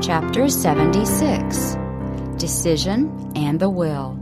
Chapter 76, Decision and the Will.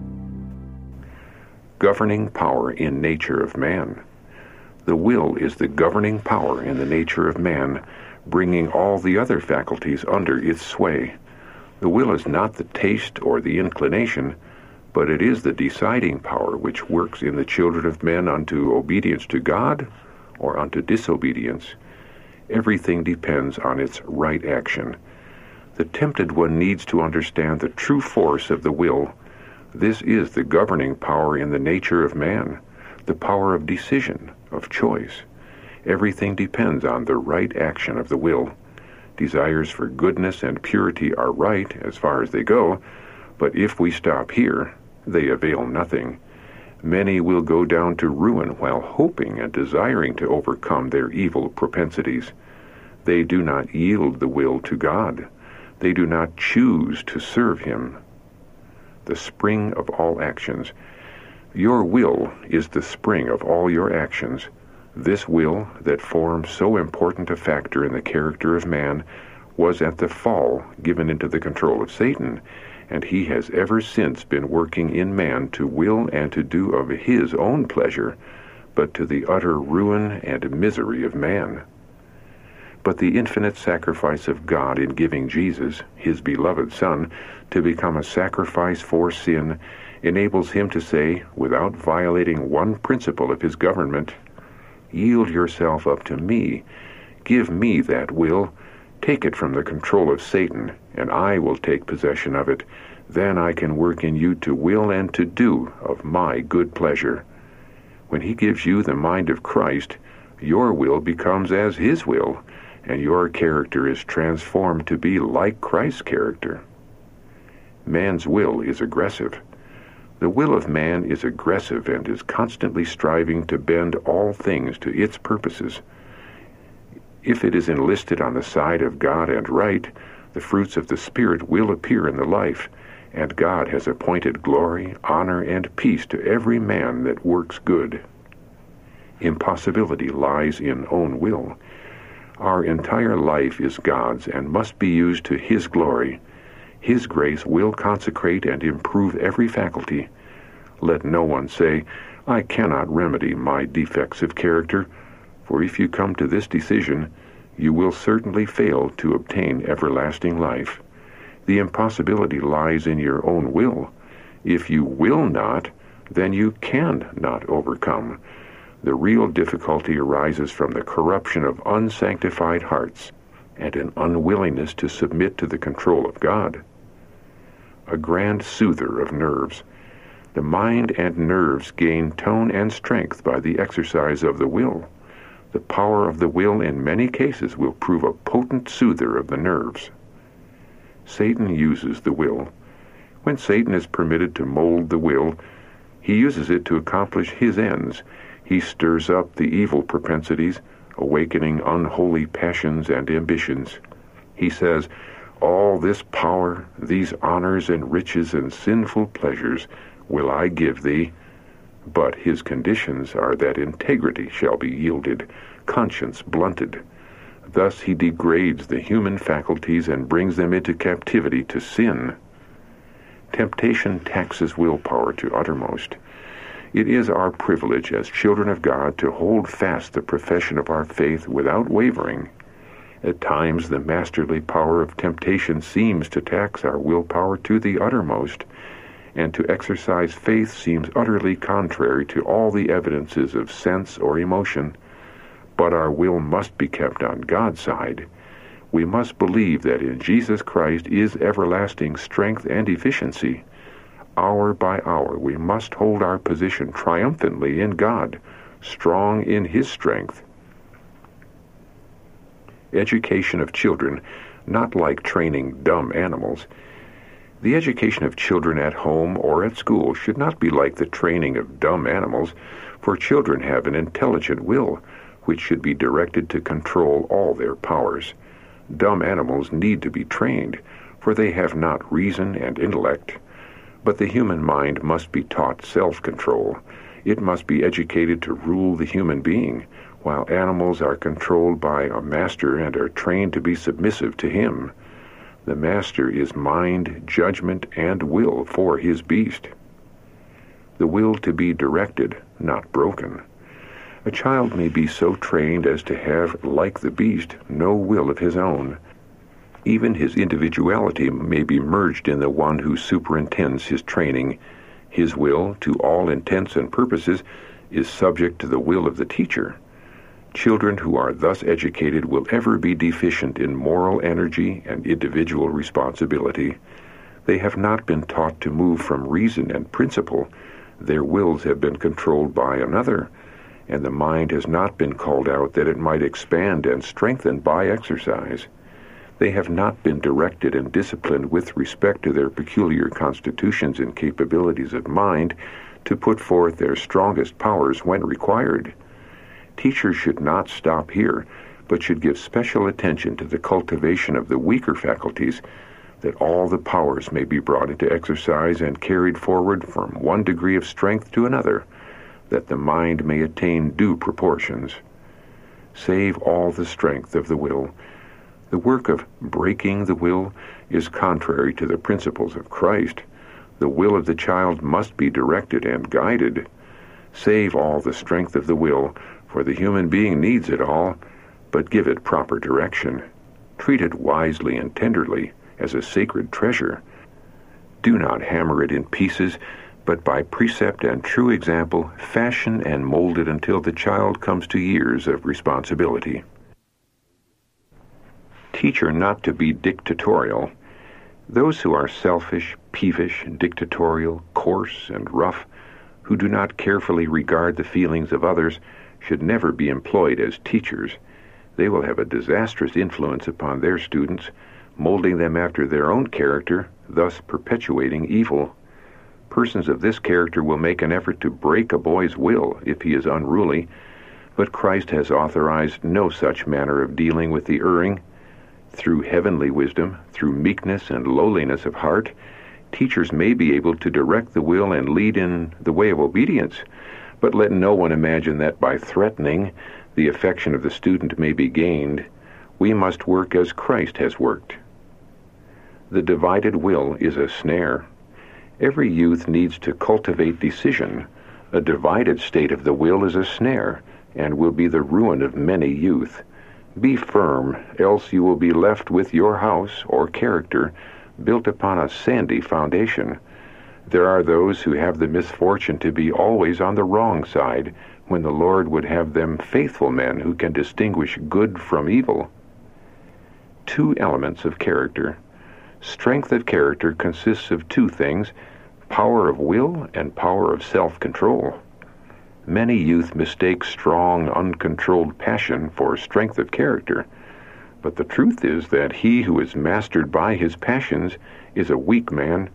Governing power in nature of man. The will is the governing power in the nature of man, bringing all the other faculties under its sway. The will is not the taste or the inclination, but it is the deciding power which works in the children of men unto obedience to God or unto disobedience. Everything depends on its right action. The tempted one needs to understand the true force of the will. This is the governing power in the nature of man, the power of decision, of choice. Everything depends on the right action of the will. Desires for goodness and purity are right as far as they go, but if we stop here, they avail nothing. Many will go down to ruin while hoping and desiring to overcome their evil propensities. They do not yield the will to God. They do not choose to serve Him. The spring of all actions. Your will is the spring of all your actions. This will, that forms so important a factor in the character of man, was at the fall given into the control of Satan, and he has ever since been working in man to will and to do of his own pleasure, but to the utter ruin and misery of man. But the infinite sacrifice of God in giving Jesus, his beloved Son, to become a sacrifice for sin, enables him to say, without violating one principle of his government, "Yield yourself up to me. Give me that will. Take it from the control of Satan, and I will take possession of it. Then I can work in you to will and to do of my good pleasure." When he gives you the mind of Christ, your will becomes as his will, and your character is transformed to be like Christ's character. Man's will is aggressive. The will of man is aggressive and is constantly striving to bend all things to its purposes. If it is enlisted on the side of God and right, the fruits of the Spirit will appear in the life, and God has appointed glory, honor, and peace to every man that works good. Impossibility lies in own will. Our entire life is God's and must be used to His glory. His grace will consecrate and improve every faculty. Let no one say, "I cannot remedy my defects of character," for if you come to this decision, you will certainly fail to obtain everlasting life. The impossibility lies in your own will. If you will not, then you can not overcome. The real difficulty arises from the corruption of unsanctified hearts and an unwillingness to submit to the control of God. A grand soother of nerves. The mind and nerves gain tone and strength by the exercise of the will. The power of the will in many cases will prove a potent soother of the nerves. Satan uses the will. When Satan is permitted to mold the will, he uses it to accomplish his ends. He stirs up the evil propensities, awakening unholy passions and ambitions. He says, "All this power, these honors and riches and sinful pleasures will I give thee." But his conditions are that integrity shall be yielded, conscience blunted. Thus he degrades the human faculties and brings them into captivity to sin. Temptation taxes willpower to uttermost. It is our privilege as children of God to hold fast the profession of our faith without wavering. At times the masterly power of temptation seems to tax our willpower to the uttermost, and to exercise faith seems utterly contrary to all the evidences of sense or emotion. But our will must be kept on God's side. We must believe that in Jesus Christ is everlasting strength and efficiency. Hour by hour we must hold our position triumphantly in God, strong in His strength. Education of children, not like training dumb animals. The education of children at home or at school should not be like the training of dumb animals, for children have an intelligent will, which should be directed to control all their powers. Dumb animals need to be trained, for they have not reason and intellect. But the human mind must be taught self-control. It must be educated to rule the human being, while animals are controlled by a master and are trained to be submissive to him. The master is mind, judgment, and will for his beast. The will to be directed, not broken. A child may be so trained as to have, like the beast, no will of his own. Even his individuality may be merged in the one who superintends his training. His will, to all intents and purposes, is subject to the will of the teacher. Children who are thus educated will ever be deficient in moral energy and individual responsibility. They have not been taught to move from reason and principle. Their wills have been controlled by another, and the mind has not been called out that it might expand and strengthen by exercise. They have not been directed and disciplined with respect to their peculiar constitutions and capabilities of mind to put forth their strongest powers when required. Teachers should not stop here, but should give special attention to the cultivation of the weaker faculties, that all the powers may be brought into exercise and carried forward from one degree of strength to another, that the mind may attain due proportions. Save all the strength of the will. The work of breaking the will is contrary to the principles of Christ. The will of the child must be directed and guided. Save all the strength of the will, for the human being needs it all, but give it proper direction. Treat it wisely and tenderly, as a sacred treasure. Do not hammer it in pieces, but by precept and true example, fashion and mold it until the child comes to years of responsibility. Teach her not to be dictatorial. Those who are selfish, peevish, dictatorial, coarse, and rough, who do not carefully regard the feelings of others, should never be employed as teachers. They will have a disastrous influence upon their students, molding them after their own character, thus perpetuating evil. Persons of this character will make an effort to break a boy's will if he is unruly, but Christ has authorized no such manner of dealing with the erring. Through heavenly wisdom, through meekness and lowliness of heart, teachers may be able to direct the will and lead in the way of obedience, but let no one imagine that by threatening, the affection of the student may be gained. We must work as Christ has worked. The divided will is a snare. Every youth needs to cultivate decision. A divided state of the will is a snare, and will be the ruin of many youth. Be firm, else you will be left with your house or character built upon a sandy foundation. There are those who have the misfortune to be always on the wrong side, when the Lord would have them faithful men who can distinguish good from evil. Two elements of character. Strength of character consists of two things: power of will and power of self-control. Many youth mistake strong, uncontrolled passion for strength of character, but the truth is that he who is mastered by his passions is a weak man.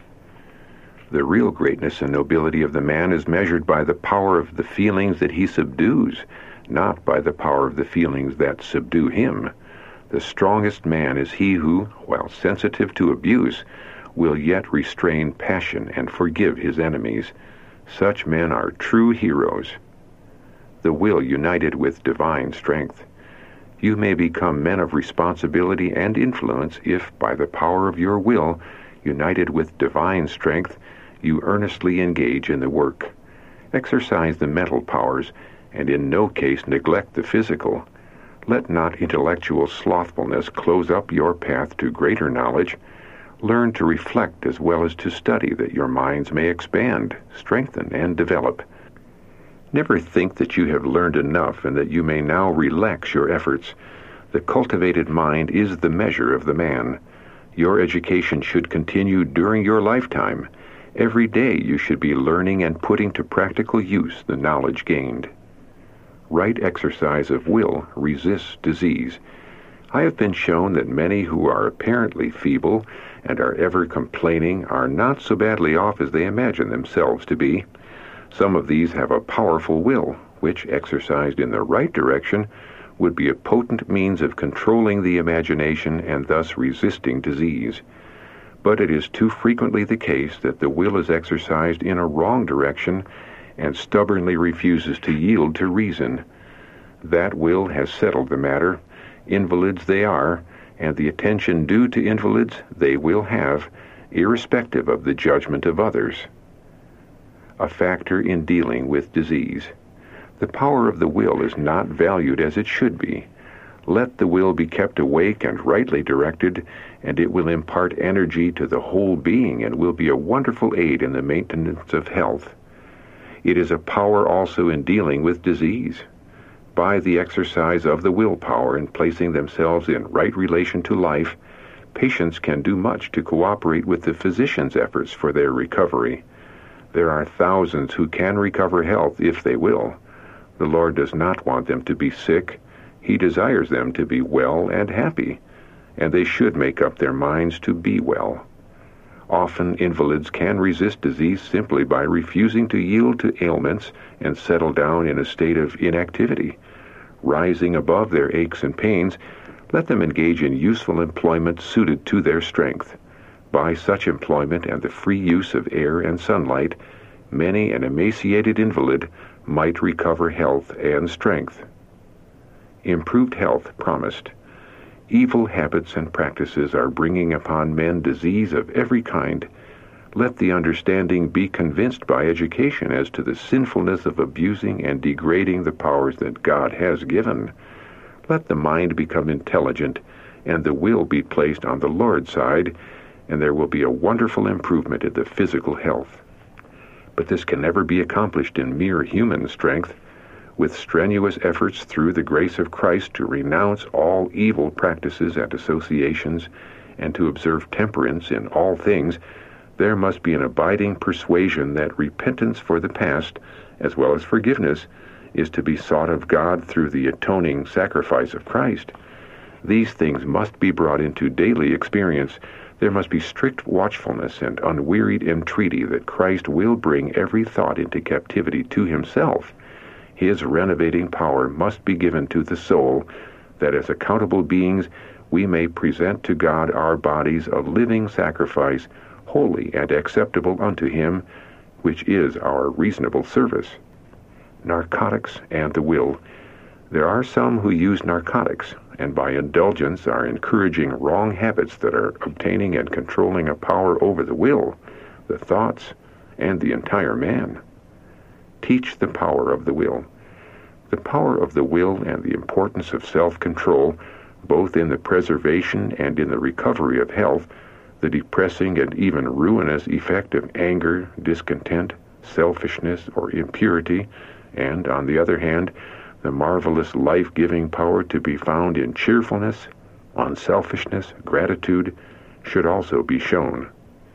The real greatness and nobility of the man is measured by the power of the feelings that he subdues, not by the power of the feelings that subdue him. The strongest man is he who, while sensitive to abuse, will yet restrain passion and forgive his enemies. Such men are true heroes. The will united with divine strength. You may become men of responsibility and influence if, by the power of your will, united with divine strength, you earnestly engage in the work. Exercise the mental powers, and in no case neglect the physical. Let not intellectual slothfulness close up your path to greater knowledge. Learn to reflect as well as to study, that your minds may expand, strengthen, and develop. Never think that you have learned enough and that you may now relax your efforts. The cultivated mind is the measure of the man. Your education should continue during your lifetime. Every day you should be learning and putting to practical use the knowledge gained. Right exercise of will resists disease. I have been shown that many who are apparently feeble and are ever complaining are not so badly off as they imagine themselves to be. Some of these have a powerful will, which, exercised in the right direction, would be a potent means of controlling the imagination and thus resisting disease. But it is too frequently the case that the will is exercised in a wrong direction and stubbornly refuses to yield to reason. That will has settled the matter. Invalids they are, and the attention due to invalids they will have, irrespective of the judgment of others. A factor in dealing with disease. The power of the will is not valued as it should be. Let the will be kept awake and rightly directed, and it will impart energy to the whole being and will be a wonderful aid in the maintenance of health. It is a power also in dealing with disease. By the exercise of the willpower and placing themselves in right relation to life, patients can do much to cooperate with the physician's efforts for their recovery. There are thousands who can recover health if they will. The Lord does not want them to be sick. He desires them to be well and happy, and they should make up their minds to be well. Often invalids can resist disease simply by refusing to yield to ailments and settle down in a state of inactivity. Rising above their aches and pains, let them engage in useful employment suited to their strength. By such employment and the free use of air and sunlight, many an emaciated invalid might recover health and strength. Improved health promised. Evil habits and practices are bringing upon men disease of every kind. Let the understanding be convinced by education as to the sinfulness of abusing and degrading the powers that God has given. Let the mind become intelligent, and the will be placed on the Lord's side, and there will be a wonderful improvement in the physical health. But this can never be accomplished in mere human strength. With strenuous efforts through the grace of Christ to renounce all evil practices and associations, and to observe temperance in all things, there must be an abiding persuasion that repentance for the past, as well as forgiveness, is to be sought of God through the atoning sacrifice of Christ. These things must be brought into daily experience. There must be strict watchfulness and unwearied entreaty that Christ will bring every thought into captivity to himself. His renovating power must be given to the soul, that as accountable beings we may present to God our bodies a living sacrifice, holy and acceptable unto him, which is our reasonable service. Narcotics and the will. There are some who use narcotics, and by indulgence are encouraging wrong habits that are obtaining and controlling a power over the will, the thoughts, and the entire man. Teach the power of the will. The power of the will and the importance of self-control, both in the preservation and in the recovery of health, the depressing and even ruinous effect of anger, discontent, selfishness, or impurity, and, on the other hand, the marvelous life-giving power to be found in cheerfulness, unselfishness, gratitude, should also be shown.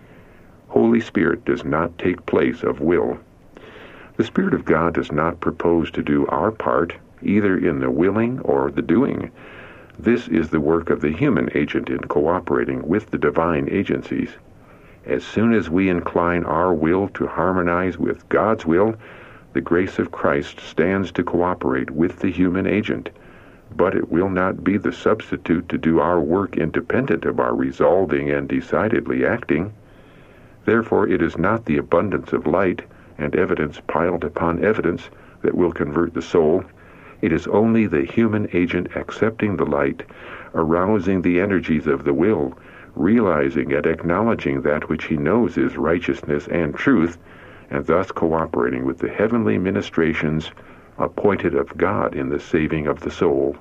Holy Spirit does not take place of will. The Spirit of God does not propose to do our part, either in the willing or the doing. This is the work of the human agent in cooperating with the divine agencies. As soon as we incline our will to harmonize with God's will, the grace of Christ stands to cooperate with the human agent, but it will not be the substitute to do our work independent of our resolving and decidedly acting. Therefore, it is not the abundance of light and evidence piled upon evidence that will convert the soul. It is only the human agent accepting the light, arousing the energies of the will, realizing and acknowledging that which he knows is righteousness and truth, and thus cooperating with the heavenly ministrations appointed of God in the saving of the soul.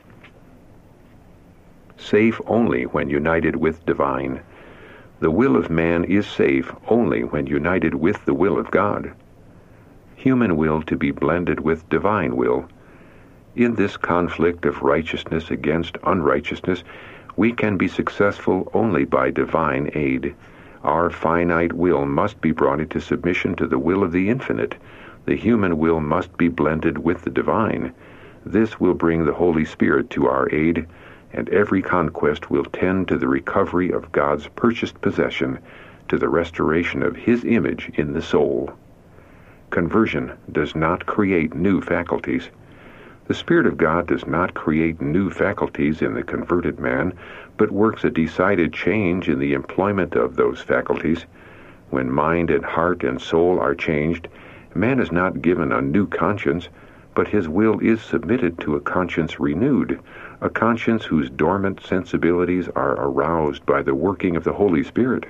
Safe only when united with divine. The will of man is safe only when united with the will of God. Human will to be blended with divine will. In this conflict of righteousness against unrighteousness, we can be successful only by divine aid. Our finite will must be brought into submission to the will of the infinite. The human will must be blended with the divine. This will bring the Holy Spirit to our aid, and every conquest will tend to the recovery of God's purchased possession, to the restoration of his image in the soul. Conversion does not create new faculties. The Spirit of God does not create new faculties in the converted man, but works a decided change in the employment of those faculties. When mind and heart and soul are changed, man is not given a new conscience, but his will is submitted to a conscience renewed, a conscience whose dormant sensibilities are aroused by the working of the Holy Spirit.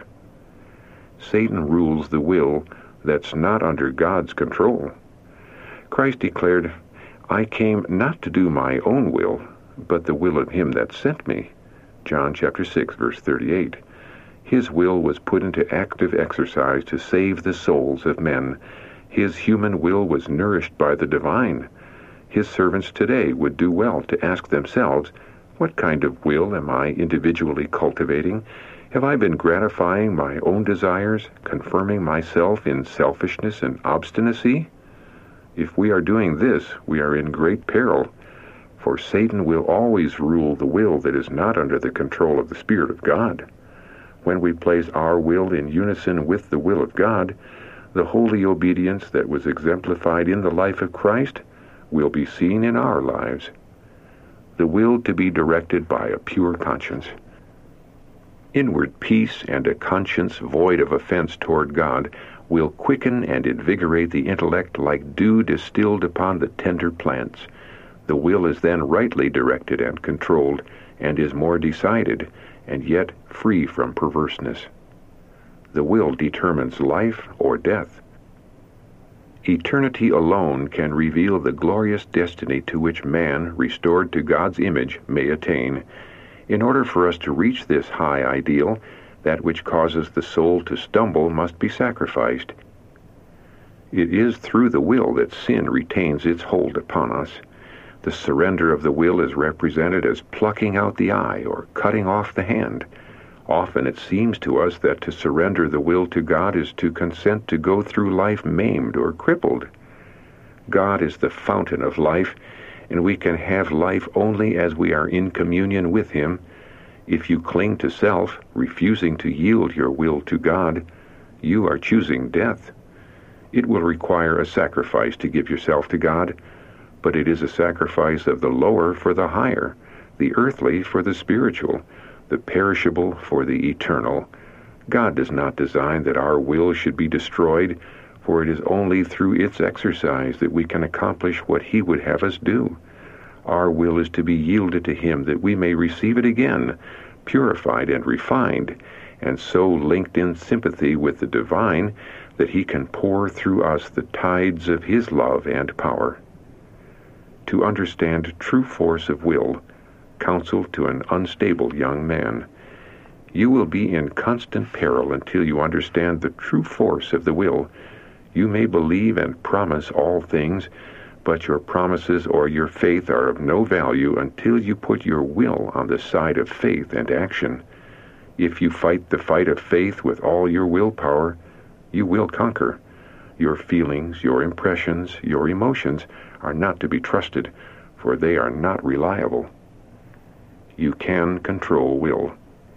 Satan rules the will that's not under God's control. Christ declared, "I came not to do my own will, but the will of him that sent me." John chapter 6, verse 38. His will was put into active exercise to save the souls of men. His human will was nourished by the divine. His servants today would do well to ask themselves, what kind of will am I individually cultivating? Have I been gratifying my own desires, confirming myself in selfishness and obstinacy? If we are doing this, we are in great peril, for Satan will always rule the will that is not under the control of the Spirit of God. When we place our will in unison with the will of God, the holy obedience that was exemplified in the life of Christ will be seen in our lives. The will to be directed by a pure conscience. Inward peace and a conscience void of offense toward God will quicken and invigorate the intellect like dew distilled upon the tender plants. The will is then rightly directed and controlled, and is more decided, and yet free from perverseness. The will determines life or death. Eternity alone can reveal the glorious destiny to which man, restored to God's image, may attain. In order for us to reach this high ideal, that which causes the soul to stumble must be sacrificed. It is through the will that sin retains its hold upon us. The surrender of the will is represented as plucking out the eye or cutting off the hand. Often it seems to us that to surrender the will to God is to consent to go through life maimed or crippled. God is the fountain of life, and we can have life only as we are in communion with Him. If you cling to self, refusing to yield your will to God, you are choosing death. It will require a sacrifice to give yourself to God, but it is a sacrifice of the lower for the higher, the earthly for the spiritual, the perishable for the eternal. God does not design that our will should be destroyed, for it is only through its exercise that we can accomplish what He would have us do. Our will is to be yielded to Him that we may receive it again, purified and refined, and so linked in sympathy with the divine that He can pour through us the tides of His love and power. To understand true force of will, counsel to an unstable young man. You will be in constant peril until you understand the true force of the will. You may believe and promise all things, but your promises or your faith are of no value until you put your will on the side of faith and action. If you fight the fight of faith with all your willpower, you will conquer. Your feelings, your impressions, your emotions are not to be trusted, for they are not reliable. You can control will.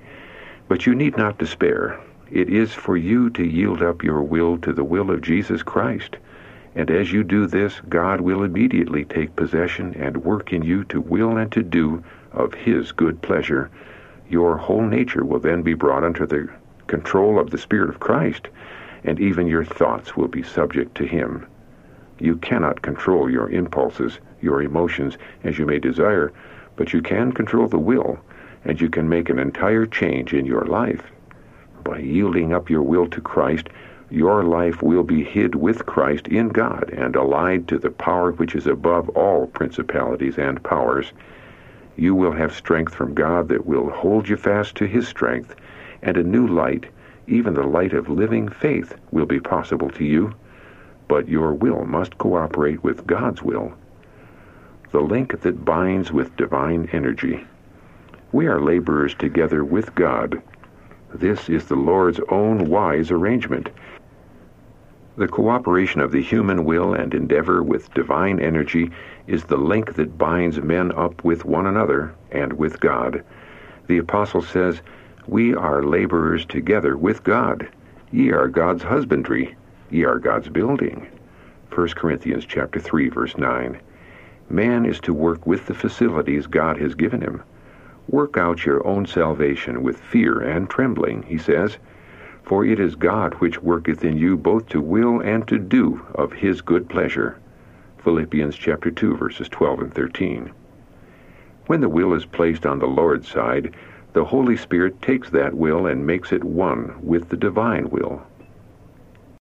But you need not despair. It is for you to yield up your will to the will of Jesus Christ. And as you do this, God will immediately take possession and work in you to will and to do of His good pleasure. Your whole nature will then be brought under the control of the Spirit of Christ, and even your thoughts will be subject to Him. You cannot control your impulses, your emotions, as you may desire, but you can control the will, and you can make an entire change in your life. By yielding up your will to Christ, your life will be hid with Christ in God and allied to the power which is above all principalities and powers. You will have strength from God that will hold you fast to His strength, and a new light, even the light of living faith, will be possible to you. But your will must cooperate with God's will. The link that binds with divine energy. We are laborers together with God. This is the Lord's own wise arrangement. The cooperation of the human will and endeavor with divine energy is the link that binds men up with one another and with God. The apostle says, "We are laborers together with God. Ye are God's husbandry. Ye are God's building." 1 Corinthians chapter 3, verse 9. Man is to work with the facilities God has given him. Work out your own salvation with fear and trembling, he says, for it is God which worketh in you both to will and to do of His good pleasure. Philippians chapter 2, verses 12 and 13. When the will is placed on the Lord's side, the Holy Spirit takes that will and makes it one with the divine will.